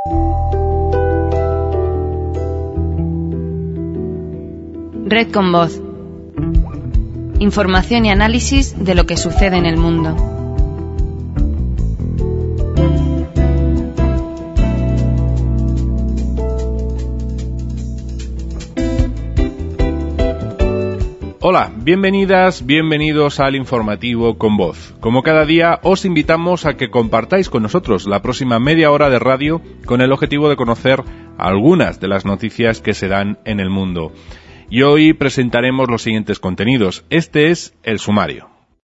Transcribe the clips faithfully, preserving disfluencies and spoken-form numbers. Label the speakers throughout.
Speaker 1: Red con Voz. Información y análisis de lo que sucede en el mundo.
Speaker 2: Hola, bienvenidas, bienvenidos al Informativo con Voz. Como cada día, os invitamos a que compartáis con nosotros la próxima media hora de radio con el objetivo de conocer algunas de las noticias que se dan en el mundo. Y hoy presentaremos los siguientes contenidos. Este es el sumario.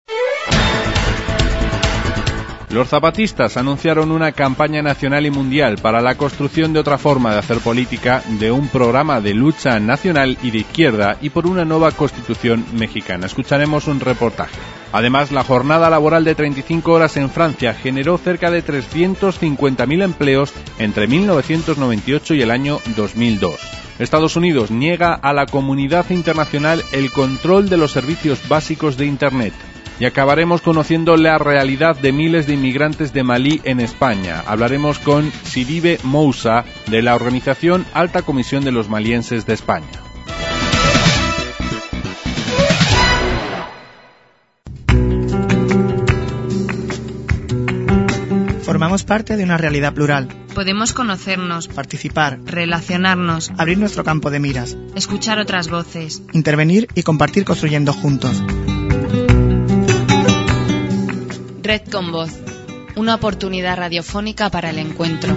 Speaker 2: Los zapatistas anunciaron una campaña nacional y mundial para la construcción de otra forma de hacer política, de un programa de lucha nacional y de izquierda y por una nueva constitución mexicana. Escucharemos un reportaje. Además, la jornada laboral de treinta y cinco horas en Francia generó cerca de trescientos cincuenta mil empleos entre mil novecientos noventa y ocho y el año dos mil dos. Estados Unidos niega a la comunidad internacional el control de los servicios básicos de Internet. Y acabaremos conociendo la realidad de miles de inmigrantes de Malí en España. Hablaremos con Sidibe Moussa, de la organización Alta Comisión de los Malienses de España.
Speaker 3: Formamos parte de una realidad plural.
Speaker 1: Podemos conocernos,
Speaker 3: participar,
Speaker 1: relacionarnos,
Speaker 3: abrir nuestro campo de miras,
Speaker 1: escuchar otras voces,
Speaker 3: intervenir y compartir construyendo juntos.
Speaker 1: Red con Voz, una oportunidad radiofónica para el encuentro.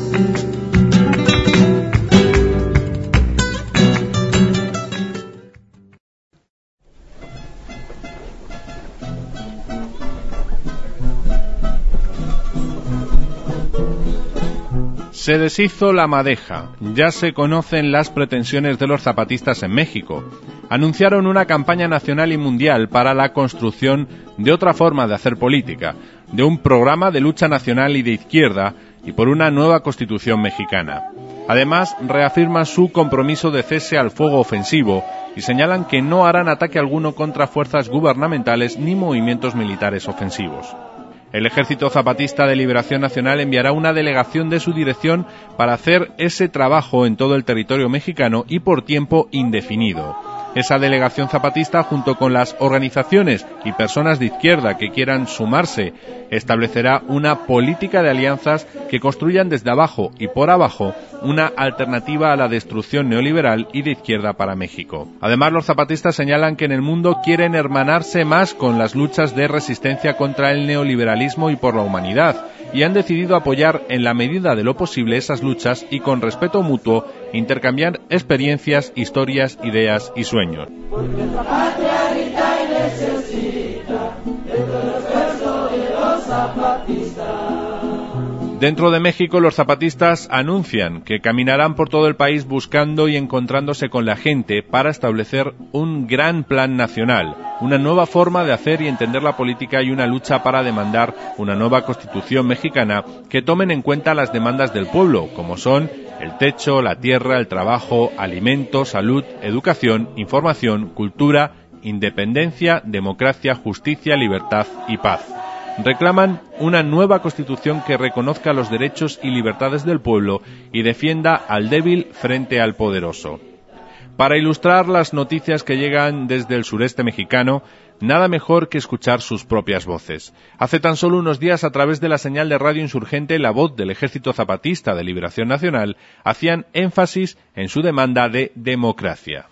Speaker 2: Se deshizo la madeja. Ya se conocen las pretensiones de los zapatistas en México. Anunciaron una campaña nacional y mundial para la construcción de otra forma de hacer política, de un programa de lucha nacional y de izquierda y por una nueva constitución mexicana. Además, reafirman su compromiso de cese al fuego ofensivo y señalan que no harán ataque alguno contra fuerzas gubernamentales ni movimientos militares ofensivos. El Ejército Zapatista de Liberación Nacional enviará una delegación de su dirección para hacer ese trabajo en todo el territorio mexicano y por tiempo indefinido. Esa delegación zapatista, junto con las organizaciones y personas de izquierda que quieran sumarse, establecerá una política de alianzas que construyan desde abajo y por abajo una alternativa a la destrucción neoliberal y de izquierda para México. Además, los zapatistas señalan que en el mundo quieren hermanarse más con las luchas de resistencia contra el neoliberalismo y por la humanidad, y han decidido apoyar en la medida de lo posible esas luchas y con respeto mutuo intercambiar experiencias, historias, ideas y sueños. Porque esta patria grita y necesita de todo el esfuerzo de los zapatistas. Dentro de México, los zapatistas anuncian que caminarán por todo el país buscando y encontrándose con la gente para establecer un gran plan nacional, una nueva forma de hacer y entender la política y una lucha para demandar una nueva constitución mexicana que tomen en cuenta las demandas del pueblo, como son el techo, la tierra, el trabajo, alimentos, salud, educación, información, cultura, independencia, democracia, justicia, libertad y paz. Reclaman una nueva constitución que reconozca los derechos y libertades del pueblo y defienda al débil frente al poderoso. Para ilustrar las noticias que llegan desde el sureste mexicano, nada mejor que escuchar sus propias voces. Hace tan solo unos días, a través de la señal de radio insurgente, la voz del Ejército Zapatista de Liberación Nacional hacían énfasis en su demanda de democracia.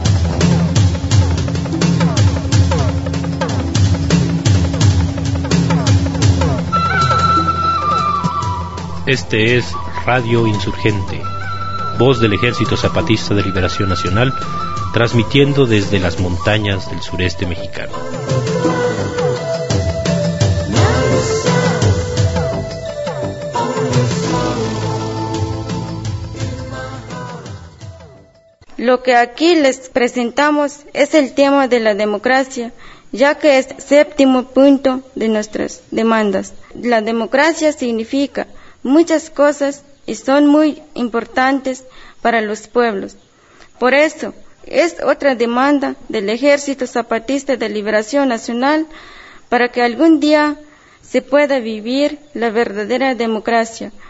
Speaker 4: Este es Radio Insurgente, voz del Ejército Zapatista de Liberación Nacional, transmitiendo desde las montañas del sureste mexicano.
Speaker 5: Lo que aquí les presentamos es el tema de la democracia, ya que es el séptimo punto de nuestras demandas. La democracia significa muchas cosas y son muy importantes para los pueblos. Por eso, es otra demanda del Ejército Zapatista de Liberación Nacional para que algún día se pueda vivir la verdadera democracia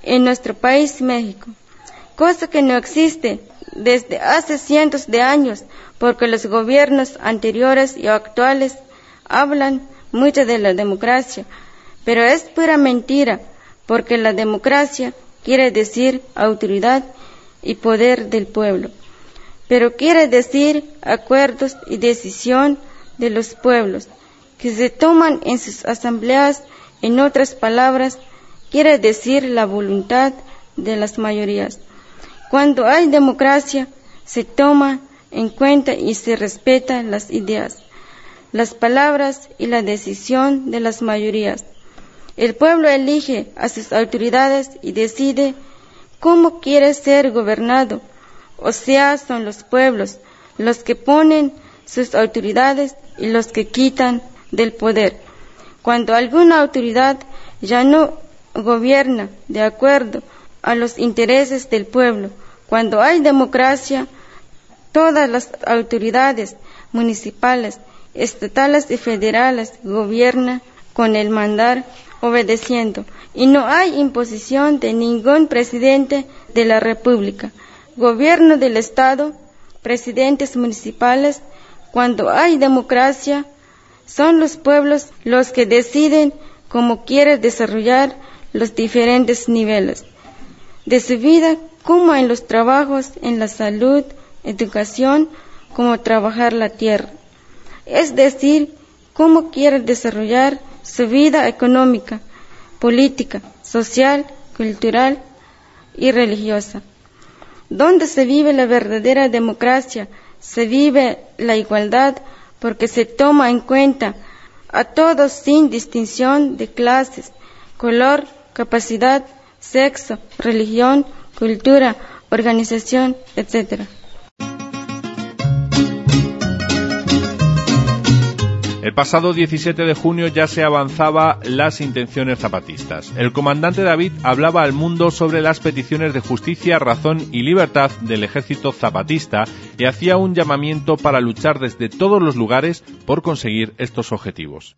Speaker 5: en nuestro país México, cosa que no existe desde hace cientos de años, porque los gobiernos anteriores y actuales hablan mucho de la democracia, pero es pura mentira, porque la democracia quiere decir autoridad y poder del pueblo, pero quiere decir acuerdos y decisión de los pueblos que se toman en sus asambleas. En otras palabras, quiere decir la voluntad de las mayorías. Cuando hay democracia, se toma en cuenta y se respetan las ideas, las palabras y la decisión de las mayorías. El pueblo elige a sus autoridades y decide cómo quiere ser gobernado, o sea, son los pueblos los que ponen sus autoridades y los que quitan del poder. Cuando alguna autoridad ya no gobierna de acuerdo a los intereses del pueblo, cuando hay democracia, todas las autoridades municipales, estatales y federales gobiernan con el mandar obedeciendo, y no hay imposición de ningún presidente de la República, gobierno del Estado, presidentes municipales. Cuando hay democracia, son los pueblos los que deciden cómo quieren desarrollar los diferentes niveles de su vida, como en los trabajos, en la salud, educación, como trabajar la tierra. Es decir, cómo quieren desarrollar su vida económica, política, social, cultural y religiosa. Donde se vive la verdadera democracia, se vive la igualdad, porque se toma en cuenta a todos sin distinción de clases, color, capacidad, sexo, religión, cultura, organización, etcétera.
Speaker 2: El pasado diecisiete de junio ya se avanzaba las intenciones zapatistas. El comandante David hablaba al mundo sobre las peticiones de justicia, razón y libertad del ejército zapatista y hacía un llamamiento para luchar desde todos los lugares por conseguir estos objetivos.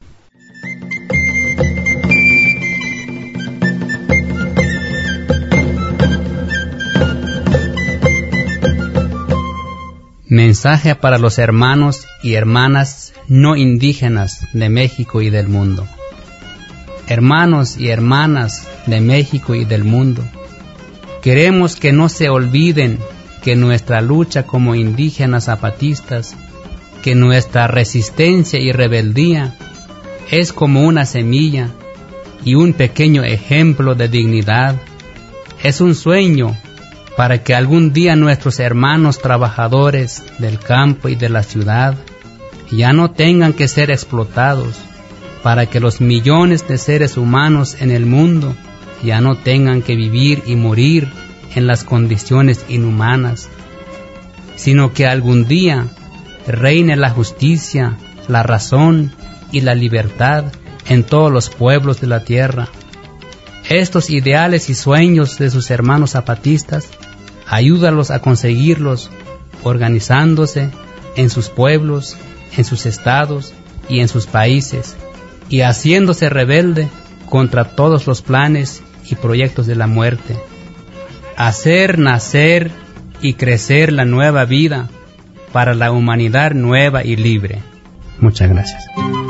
Speaker 6: Mensaje para los hermanos y hermanas no indígenas de México y del mundo. Hermanos y hermanas de México y del mundo, queremos que no se olviden que nuestra lucha como indígenas zapatistas, que nuestra resistencia y rebeldía es como una semilla y un pequeño ejemplo de dignidad. Es un sueño para que algún día nuestros hermanos trabajadores del campo y de la ciudad ya no tengan que ser explotados, para que los millones de seres humanos en el mundo ya no tengan que vivir y morir en las condiciones inhumanas, sino que algún día reine la justicia, la razón y la libertad en todos los pueblos de la tierra. Estos ideales y sueños de sus hermanos zapatistas, ayúdalos a conseguirlos organizándose en sus pueblos, en sus estados y en sus países, y haciéndose rebelde contra todos los planes y proyectos de la muerte. Hacer nacer y crecer la nueva vida para la humanidad nueva y libre. Muchas gracias.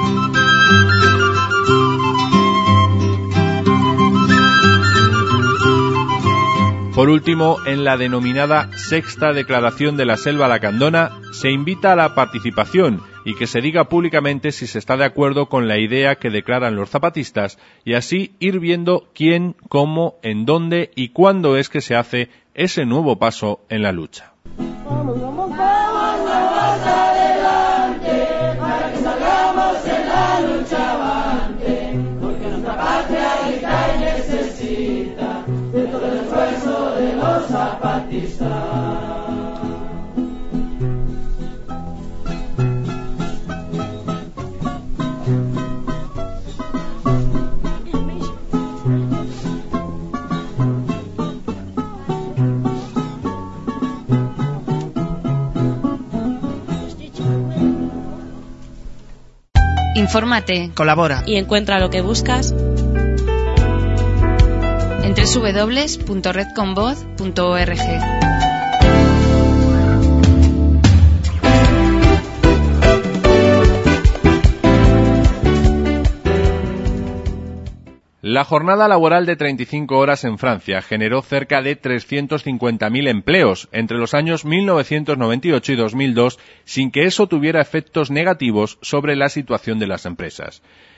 Speaker 2: Por último, en la denominada Sexta Declaración de la Selva Lacandona, se invita a la participación y que se diga públicamente si se está de acuerdo con la idea que declaran los zapatistas y así ir viendo quién, cómo, en dónde y cuándo es que se hace ese nuevo paso en la lucha.
Speaker 7: Vamos, vamos, vamos, vamos adelante, para que salgamos en la lucha avante, porque nuestra patria grita y necesita de todo el esfuerzo de los zapatistas.
Speaker 1: Infórmate,
Speaker 3: colabora
Speaker 8: y encuentra lo que buscas
Speaker 1: en en doble u doble u doble u punto red con voz punto org.
Speaker 2: La jornada laboral de treinta y cinco horas en Francia generó cerca de trescientos cincuenta mil empleos entre los años mil novecientos noventa y ocho y dos mil dos, sin que eso tuviera efectos negativos sobre la situación de las empresas.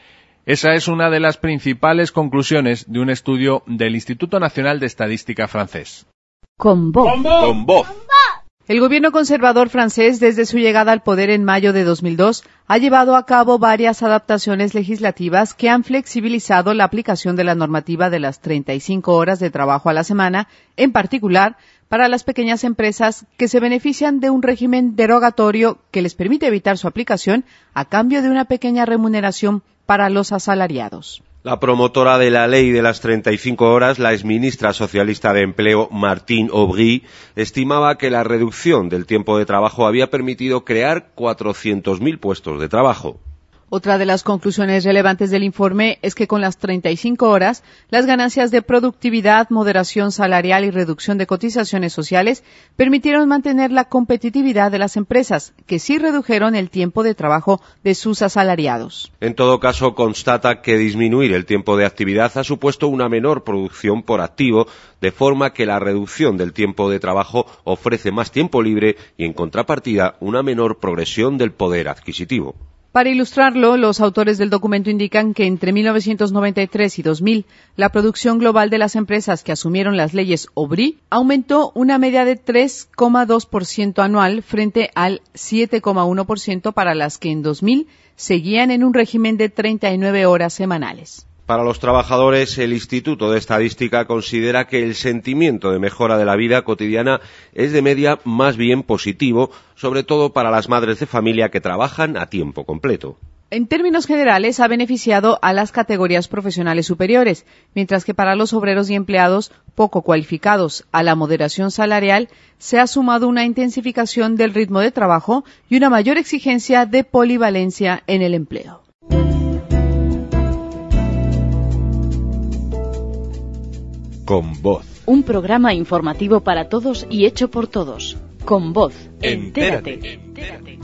Speaker 2: Esa es una de las principales conclusiones de un estudio del Instituto Nacional de Estadística francés.
Speaker 8: Con voz.
Speaker 2: Con voz.
Speaker 8: El gobierno conservador francés, desde su llegada al poder en mayo de dos mil dos, ha llevado a cabo varias adaptaciones legislativas que han flexibilizado la aplicación de la normativa de las treinta y cinco horas de trabajo a la semana, en particular para las pequeñas empresas que se benefician de un régimen derogatorio que les permite evitar su aplicación a cambio de una pequeña remuneración para los asalariados.
Speaker 9: La promotora de la ley de las treinta y cinco horas, la exministra socialista de Empleo, Martine Aubry, estimaba que la reducción del tiempo de trabajo había permitido crear cuatrocientos mil puestos de trabajo.
Speaker 8: Otra de las conclusiones relevantes del informe es que con las treinta y cinco horas, las ganancias de productividad, moderación salarial y reducción de cotizaciones sociales permitieron mantener la competitividad de las empresas, que sí redujeron el tiempo de trabajo de sus asalariados.
Speaker 9: En todo caso, constata que disminuir el tiempo de actividad ha supuesto una menor producción por activo, de forma que la reducción del tiempo de trabajo ofrece más tiempo libre y, en contrapartida, una menor progresión del poder adquisitivo.
Speaker 8: Para ilustrarlo, los autores del documento indican que entre mil novecientos noventa y tres y dos mil, la producción global de las empresas que asumieron las leyes Aubry aumentó una media de tres coma dos por ciento anual frente al siete coma uno por ciento para las que en dos mil seguían en un régimen de treinta y nueve horas semanales.
Speaker 9: Para los trabajadores, el Instituto de Estadística considera que el sentimiento de mejora de la vida cotidiana es de media más bien positivo, sobre todo para las madres de familia que trabajan a tiempo completo.
Speaker 8: En términos generales, ha beneficiado a las categorías profesionales superiores, mientras que para los obreros y empleados poco cualificados a la moderación salarial se ha sumado una intensificación del ritmo de trabajo y una mayor exigencia de polivalencia en el empleo.
Speaker 2: Con voz.
Speaker 10: Un programa informativo para todos y hecho por todos. Con voz.
Speaker 2: Entérate.
Speaker 10: Entérate.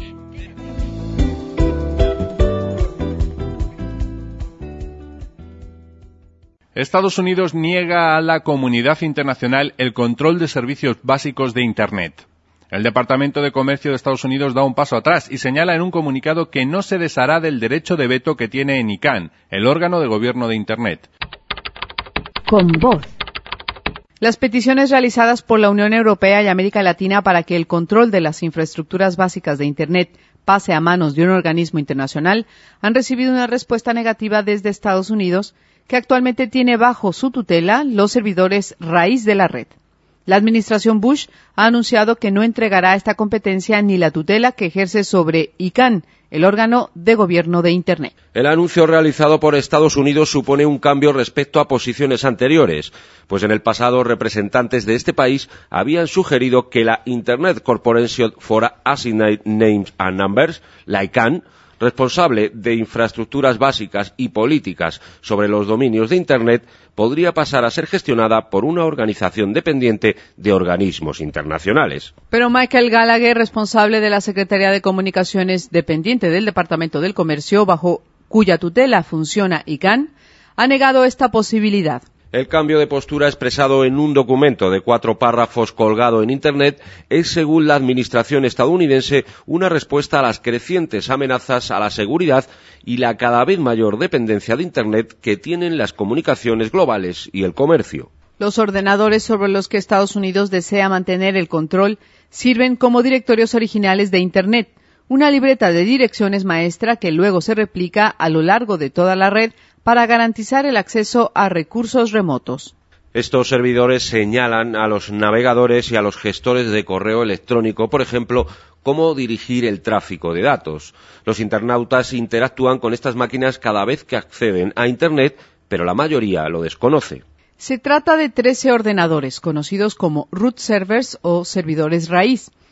Speaker 2: Estados Unidos niega a la comunidad internacional el control de servicios básicos de Internet. El Departamento de Comercio de Estados Unidos da un paso atrás y señala en un comunicado que no se deshará del derecho de veto que tiene en I C A N, el órgano de gobierno de Internet.
Speaker 10: Con voz.
Speaker 8: Las peticiones realizadas por la Unión Europea y América Latina para que el control de las infraestructuras básicas de Internet pase a manos de un organismo internacional han recibido una respuesta negativa desde Estados Unidos, que actualmente tiene bajo su tutela los servidores raíz de la red. La administración Bush ha anunciado que no entregará esta competencia ni la tutela que ejerce sobre I C A N, el órgano de gobierno de Internet.
Speaker 9: El anuncio realizado por Estados Unidos supone un cambio respecto a posiciones anteriores, pues en el pasado representantes de este país habían sugerido que la Internet Corporation for Assigned Names and Numbers, la I C A N, responsable de infraestructuras básicas y políticas sobre los dominios de Internet, podría pasar a ser gestionada por una organización dependiente de organismos internacionales.
Speaker 8: Pero Michael Gallagher, responsable de la Secretaría de Comunicaciones dependiente del Departamento del Comercio, bajo cuya tutela funciona I C A N, ha negado esta posibilidad.
Speaker 9: El cambio de postura expresado en un documento de cuatro párrafos colgado en Internet es, según la administración estadounidense, una respuesta a las crecientes amenazas a la seguridad y la cada vez mayor dependencia de Internet que tienen las comunicaciones globales y el comercio.
Speaker 8: Los ordenadores sobre los que Estados Unidos desea mantener el control sirven como directorios originales de Internet, una libreta de direcciones maestra que luego se replica a lo largo de toda la red para garantizar el acceso a recursos remotos.
Speaker 9: Estos servidores señalan a los navegadores y a los gestores de correo electrónico, por ejemplo, cómo dirigir el tráfico de datos. Los internautas interactúan con estas máquinas cada vez que acceden a Internet, pero la mayoría lo desconoce.
Speaker 8: Se trata de trece ordenadores, conocidos como root servers o servidores raíz,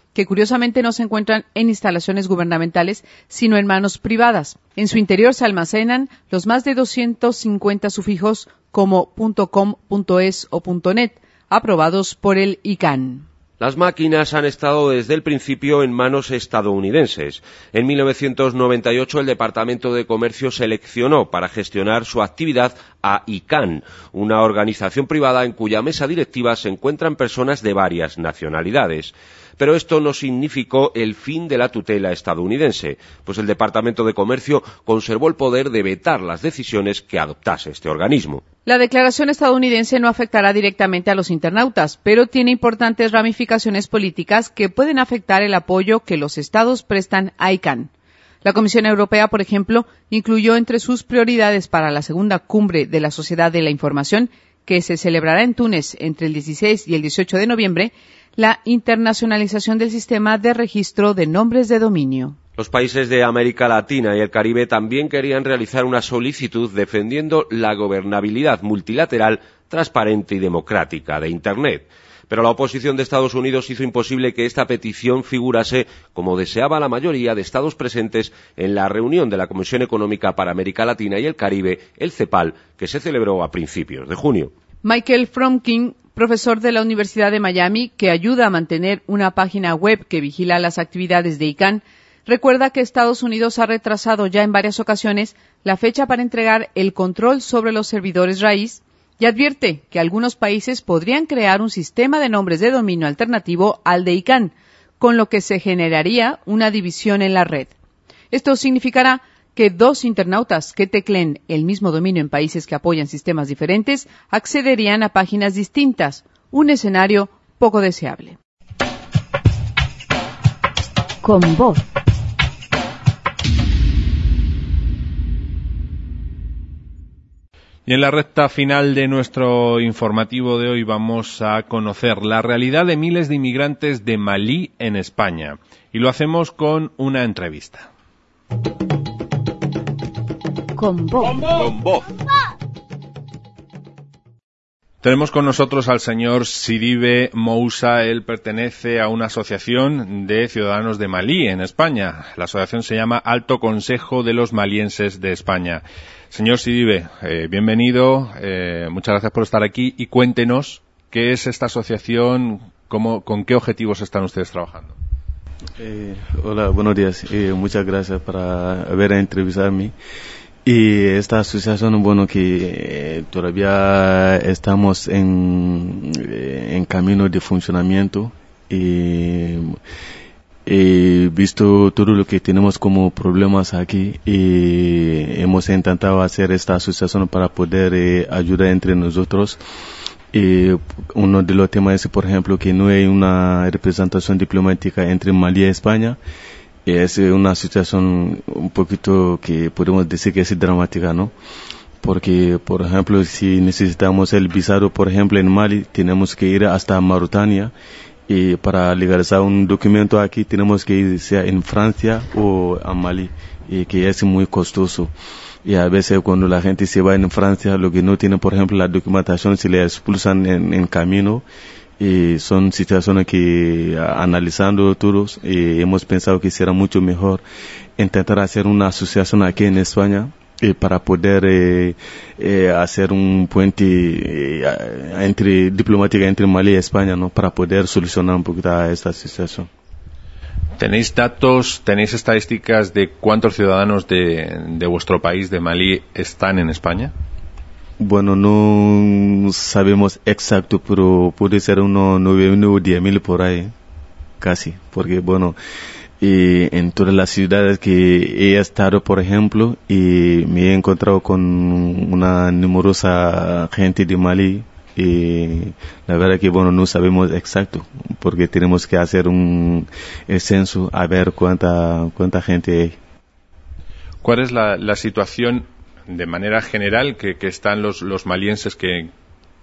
Speaker 8: que curiosamente no se encuentran en instalaciones gubernamentales, sino en manos privadas. En su interior se almacenan los más de doscientos cincuenta sufijos como .com, .es o .net, aprobados por el I C A N.
Speaker 9: Las máquinas han estado desde el principio en manos estadounidenses. En mil novecientos noventa y ocho el Departamento de Comercio seleccionó para gestionar su actividad a I C A N, una organización privada en cuya mesa directiva se encuentran personas de varias nacionalidades. Pero esto no significó el fin de la tutela estadounidense, pues el Departamento de Comercio conservó el poder de vetar las decisiones que adoptase este organismo.
Speaker 8: La declaración estadounidense no afectará directamente a los internautas, pero tiene importantes ramificaciones políticas que pueden afectar el apoyo que los estados prestan a I C A N. La Comisión Europea, por ejemplo, incluyó entre sus prioridades para la segunda cumbre de la Sociedad de la Información, que se celebrará en Túnez entre el dieciséis y el dieciocho de noviembre, la internacionalización del sistema de registro de nombres de dominio.
Speaker 9: Los países de América Latina y el Caribe también querían realizar una solicitud defendiendo la gobernabilidad multilateral, transparente y democrática de Internet. Pero la oposición de Estados Unidos hizo imposible que esta petición figurase como deseaba la mayoría de estados presentes en la reunión de la Comisión Económica para América Latina y el Caribe, el CEPAL, que se celebró a principios de junio.
Speaker 8: Michael Fromkin, profesor de la Universidad de Miami, que ayuda a mantener una página web que vigila las actividades de I C A N, recuerda que Estados Unidos ha retrasado ya en varias ocasiones la fecha para entregar el control sobre los servidores raíz y advierte que algunos países podrían crear un sistema de nombres de dominio alternativo al de I C A N, con lo que se generaría una división en la red. Esto significará que dos internautas que tecleen el mismo dominio en países que apoyan sistemas diferentes accederían a páginas distintas, un escenario poco deseable.
Speaker 10: Con voz.
Speaker 2: Y en la recta final de nuestro informativo de hoy vamos a conocer la realidad de miles de inmigrantes de Malí en España. Y lo hacemos con una entrevista.
Speaker 10: Con voz.
Speaker 9: Con voz.
Speaker 2: Tenemos con nosotros al señor Sidibe Moussa. Él pertenece a una asociación de ciudadanos de Malí en España. La asociación se llama Alto Consejo de los Malienses de España. Señor Sidibe, eh, bienvenido, eh, muchas gracias por estar aquí y cuéntenos qué es esta asociación, cómo, con qué objetivos están ustedes trabajando.
Speaker 11: Eh, hola, buenos días, eh, muchas gracias por haber entrevistarme. Y esta asociación, bueno, que eh, todavía estamos en, eh, en camino de funcionamiento y he visto todo lo que tenemos como problemas aquí y hemos intentado hacer esta asociación para poder eh, ayudar entre nosotros. Y uno de los temas es, por ejemplo, que no hay una representación diplomática entre Malí y España. Es una situación un poquito que podemos decir que es dramática, ¿no? Porque, por ejemplo, si necesitamos el visado, por ejemplo, en Mali, tenemos que ir hasta Mauritania y para legalizar un documento aquí tenemos que ir sea en Francia o a Mali, y que es muy costoso. Y a veces cuando la gente se va en Francia, lo que no tiene, por ejemplo, la documentación, se le expulsan en, en camino. Y son situaciones que, analizando todos, eh, hemos pensado que será mucho mejor intentar hacer una asociación aquí en España eh, para poder eh, eh, hacer un puente eh, entre diplomática entre Malí y España, ¿no? Para poder solucionar un poquito esta situación.
Speaker 2: ¿Tenéis datos, tenéis estadísticas de cuántos ciudadanos de, de vuestro país, de Malí, están en España?
Speaker 11: Bueno, no sabemos exacto, pero puede ser unos nueve mil o diez mil por ahí, casi, porque bueno, y en todas las ciudades que he estado, por ejemplo, y me he encontrado con una numerosa gente de Malí, y la verdad que bueno, no sabemos exacto, porque tenemos que hacer un censo a ver cuánta, cuánta gente hay.
Speaker 2: ¿Cuál es la, la situación de manera general que, que están los, los malienses que,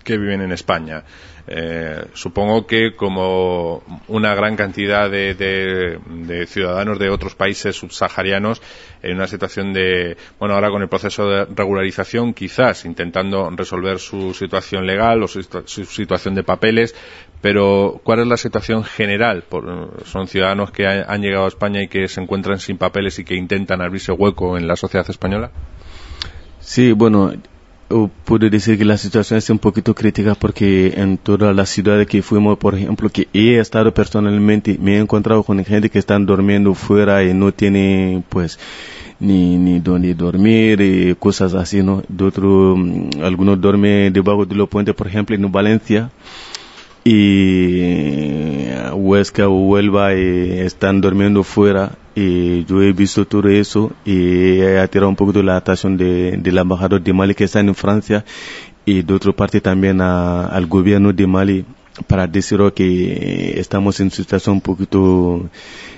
Speaker 2: que viven en España. Eh, supongo que como una gran cantidad de, de, de ciudadanos de otros países subsaharianos en una situación de, bueno, ahora con el proceso de regularización, quizás intentando resolver su situación legal o su, su situación de papeles, pero ¿cuál es la situación general? Por, son ciudadanos que ha, han llegado a España y que se encuentran sin papeles y que intentan abrirse hueco en la sociedad española.
Speaker 11: Sí, bueno, puedo decir que la situación es un poquito crítica porque en todas las ciudades que fuimos, por ejemplo, que he estado personalmente, me he encontrado con gente que están durmiendo fuera y no tiene, pues, ni, ni donde dormir y cosas así, ¿no? De otro, algunos duermen debajo de los puentes, por ejemplo, en Valencia, y Huesca o Huelva y están durmiendo fuera. Y yo he visto todo eso y he atirado un poquito la atención de, del embajador de Mali que está en Francia y de otra parte también a, al gobierno de Mali para decir que estamos en situación un poquito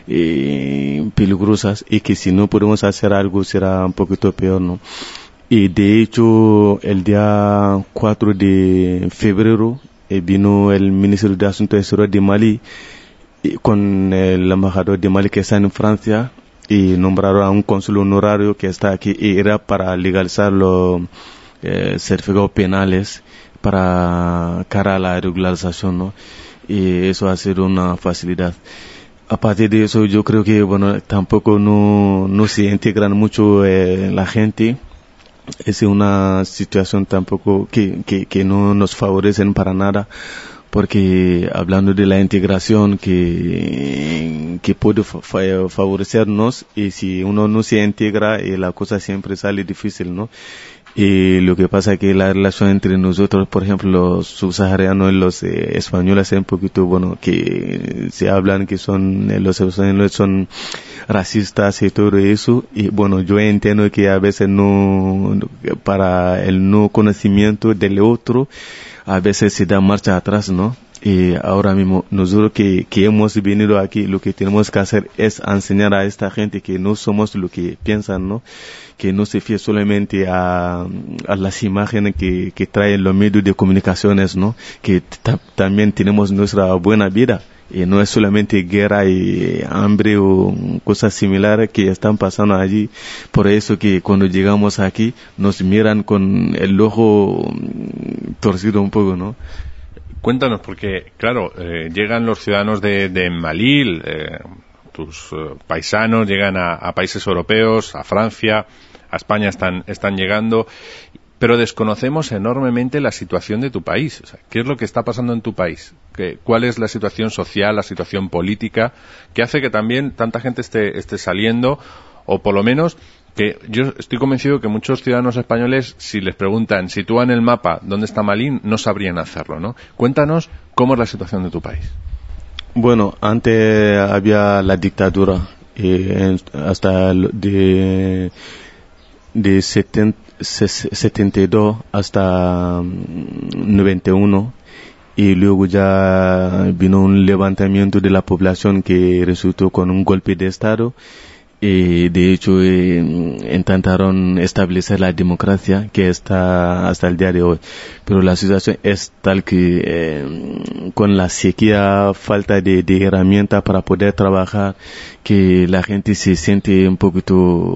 Speaker 11: eh, peligrosas y que si no podemos hacer algo será un poquito peor, ¿no? Y de hecho el día cuatro de febrero eh, vino el ministro de Asuntos Exteriores de Mali con el embajador de Mali que está en Francia y nombraron a un cónsul honorario que está aquí y era para legalizar los eh, certificados penales para cara a la regularización, ¿no? Y eso ha sido una facilidad. A partir de eso yo creo que, bueno, tampoco no, no se integran mucho eh, la gente. Es una situación tampoco que, que, que no nos favorecen para nada. Porque hablando de la integración que, que puede fa- favorecernos y si uno no se integra y la cosa siempre sale difícil, ¿no? Y lo que pasa es que la relación entre nosotros, por ejemplo, los subsaharianos y los eh, españoles es un poquito, bueno, que se hablan que son, eh, los españoles son racistas y todo eso. Y bueno, yo entiendo que a veces no, para el no conocimiento del otro, a veces se da marcha atrás, ¿no? Y ahora mismo nosotros que, que hemos venido aquí, lo que tenemos que hacer es enseñar a esta gente que no somos lo que piensan, ¿no? Que no se fíe solamente a, a las imágenes que, que traen los medios de comunicaciones, ¿no? Que t- también tenemos nuestra buena vida. Y no es solamente guerra y hambre o cosas similares que están pasando allí. Por eso que cuando llegamos aquí nos miran con el ojo torcido un poco, ¿no?
Speaker 2: Cuéntanos, porque, claro, eh, llegan los ciudadanos de, de Malí, eh, tus eh, paisanos llegan a, a países europeos, a Francia, a España están, están llegando, pero desconocemos enormemente la situación de tu país. O sea, ¿qué es lo que está pasando en tu país? ¿Qué, ¿Cuál es la situación social, la situación política, que hace que también tanta gente esté, esté saliendo, o por lo menos que yo estoy convencido que muchos ciudadanos españoles, si les preguntan, sitúan el mapa dónde está Malí, no sabrían hacerlo, ¿no? Cuéntanos cómo es la situación de tu país.
Speaker 11: Bueno, antes había la dictadura, eh, hasta de, de setenta y dos hasta noventa y uno, y luego ya vino un levantamiento de la población que resultó con un golpe de Estado. Y de hecho eh, intentaron establecer la democracia que está hasta el día de hoy, pero la situación es tal que eh, con la sequía, falta de, de herramientas para poder trabajar, que la gente se siente un poquito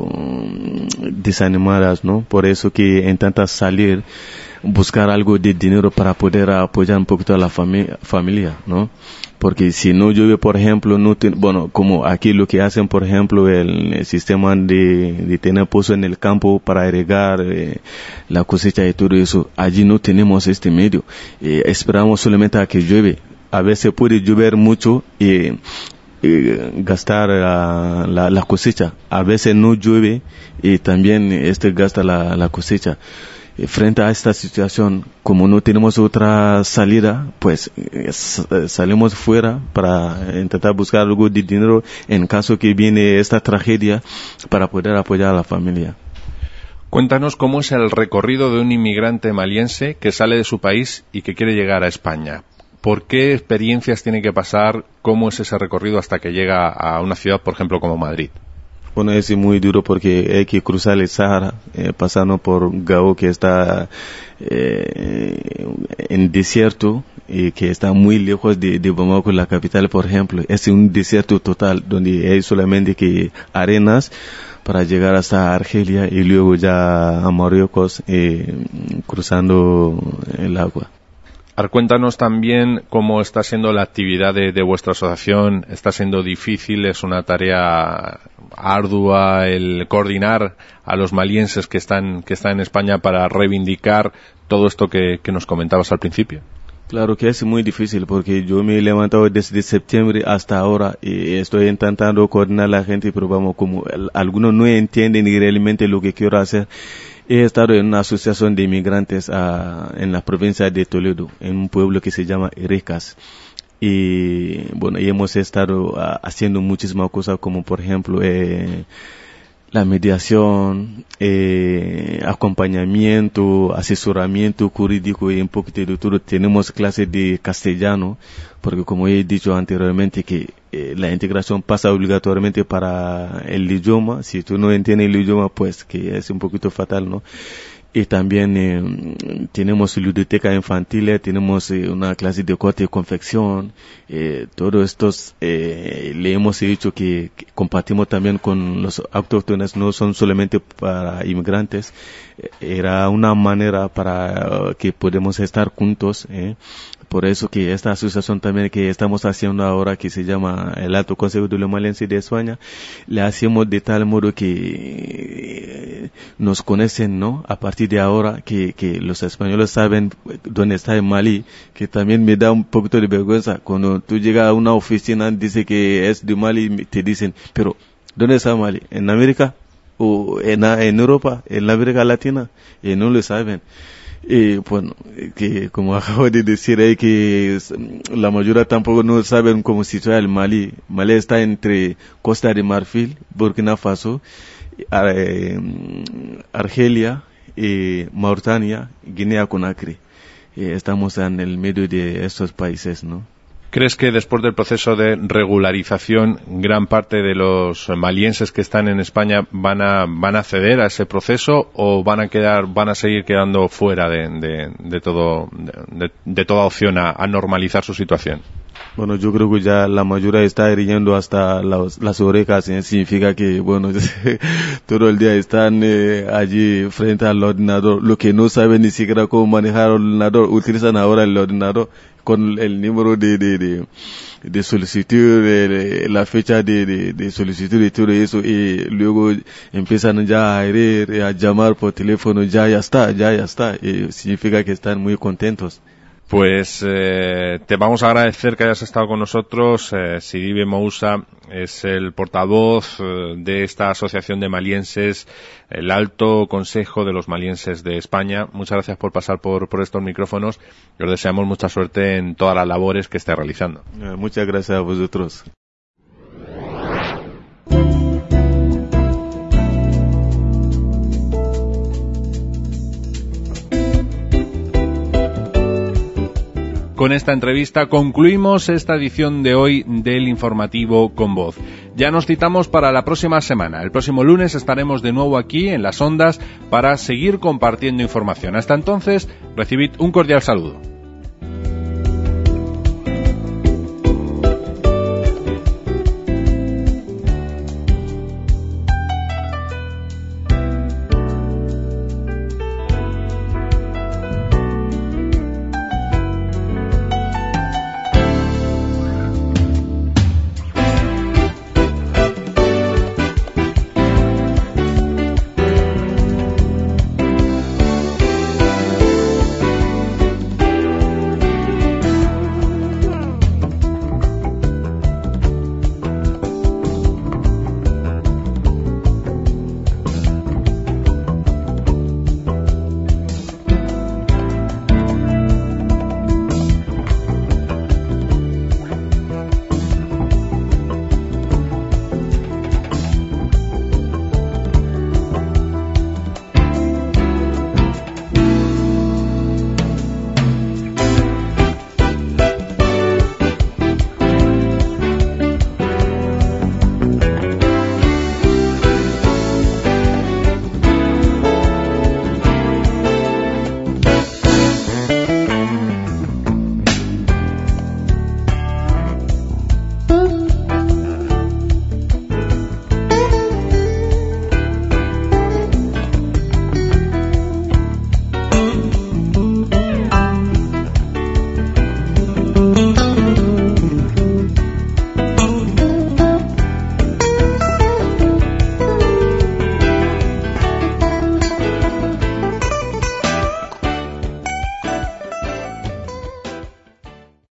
Speaker 11: um, desanimada, ¿no? Por eso que intentan salir, buscar algo de dinero para poder apoyar un poquito a la fami- familia, ¿no? Porque si no llueve, por ejemplo, no te, bueno, como aquí lo que hacen, por ejemplo, el, el sistema de, de tener pozo en el campo para irrigar eh, la cosecha y todo eso, allí no tenemos este medio. Eh, esperamos solamente a que llueve. A veces puede llover mucho y eh, gastar la, la, la cosecha. A veces no llueve y también este gasta la, la cosecha. Frente a esta situación, como no tenemos otra salida, pues salimos fuera para intentar buscar algo de dinero en caso que viene esta tragedia para poder apoyar a la familia.
Speaker 2: Cuéntanos cómo es el recorrido de un inmigrante maliense que sale de su país y que quiere llegar a España. ¿Por qué experiencias tiene que pasar? ¿Cómo es ese recorrido hasta que llega a una ciudad, por ejemplo, como Madrid?
Speaker 11: Bueno, es muy duro porque hay que cruzar el Sahara, eh, pasando por Gao, que está eh, en desierto y que está muy lejos de, de Bamako, la capital, por ejemplo. Es un desierto total donde hay solamente que arenas para llegar hasta Argelia y luego ya a Marruecos, eh, cruzando el agua.
Speaker 2: Ar, cuéntanos también cómo está siendo la actividad de, de vuestra asociación. ¿Está siendo difícil? ¿Es una tarea ardua el coordinar a los malienses que están, que están en España para reivindicar todo esto que, que nos comentabas al principio?
Speaker 11: Claro que es muy difícil porque yo me he levantado desde septiembre hasta ahora y estoy intentando coordinar a la gente, pero vamos, como algunos no entienden realmente lo que quiero hacer. He estado en una asociación de inmigrantes uh, en la provincia de Toledo, en un pueblo que se llama Erecas. Y bueno, y hemos estado uh, haciendo muchísimas cosas, como por ejemplo eh, la mediación, eh, acompañamiento, asesoramiento jurídico y un poquito de todo. Tenemos clases de castellano, porque como he dicho anteriormente que eh, la integración pasa obligatoriamente para el idioma. Si tú no entiendes el idioma, pues que es un poquito fatal, ¿no? Y también eh, tenemos ludoteca infantil, tenemos eh, una clase de corte y confección, eh, todo esto eh, le hemos dicho que, que compartimos también con los autóctonos, no son solamente para inmigrantes, eh, era una manera para uh, que podamos estar juntos, eh. Por eso que esta asociación también que estamos haciendo ahora, que se llama el Alto Consejo de los Malienses de España, le hacemos de tal modo que nos conocen, ¿no? A partir de ahora, que, que los españoles saben dónde está el Mali, que también me da un poquito de vergüenza. Cuando tú llegas a una oficina, dice que es de Mali, te dicen, pero ¿dónde está Mali? ¿En América? ¿O en, en Europa? ¿En la América Latina? Y no lo saben. Y bueno, que como acabo de decir ahí, que la mayoría tampoco no saben cómo situar el Mali. Mali está entre Costa de Marfil, Burkina Faso, eh, Argelia, eh, Mauritania, Guinea Conakry. Eh, estamos en el medio de estos países, ¿no?
Speaker 2: ¿Crees que después del proceso de regularización gran parte de los malienses que están en España van a van a acceder a ese proceso o van a quedar van a seguir quedando fuera de, de, de todo de, de toda opción a, a normalizar su situación?
Speaker 11: Bueno, yo creo que ya la mayoría está riendo hasta las, las orejas, ¿eh? Significa que, bueno, todo el día están eh, allí frente al ordenador. Lo que no saben ni siquiera cómo manejar el ordenador, utilizan ahora el ordenador con el número de, de, de, de solicitud, de, de, la fecha de, de, de solicitud y todo eso, y luego empiezan ya a ir, a llamar por teléfono, ya, ya está, ya, ya está, y significa que están muy contentos.
Speaker 2: Pues eh, te vamos a agradecer que hayas estado con nosotros. Eh, Sidibe Moussa es el portavoz eh, de esta asociación de malienses, el Alto Consejo de los Malienses de España. Muchas gracias por pasar por, por estos micrófonos y os deseamos mucha suerte en todas las labores que esté realizando.
Speaker 11: Eh, muchas gracias a vosotros.
Speaker 2: Con esta entrevista concluimos esta edición de hoy del informativo Con Voz. Ya nos citamos para la próxima semana. El próximo lunes estaremos de nuevo aquí en las ondas para seguir compartiendo información. Hasta entonces, recibid un cordial saludo.